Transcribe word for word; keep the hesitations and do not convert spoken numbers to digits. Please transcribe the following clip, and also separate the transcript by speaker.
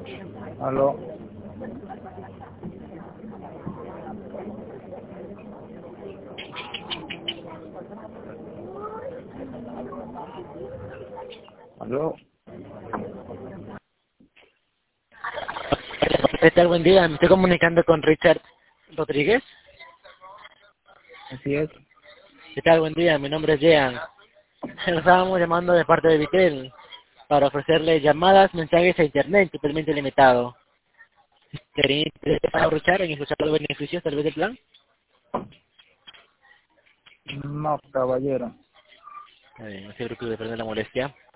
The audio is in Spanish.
Speaker 1: Aló. Aló.
Speaker 2: ¿Qué tal? Buen día. Me estoy comunicando con Richard Rodríguez.
Speaker 1: Así es.
Speaker 2: ¿Qué tal? Buen día. Mi nombre es Jean. Nos estábamos llamando de parte de Vitel para ofrecerle llamadas, mensajes a internet totalmente limitado. ¿Sería interesado aprovechar en escuchar los beneficios tal vez del plan?
Speaker 1: No, caballero.
Speaker 2: Está bien, no se preocupe, perdón la molestia.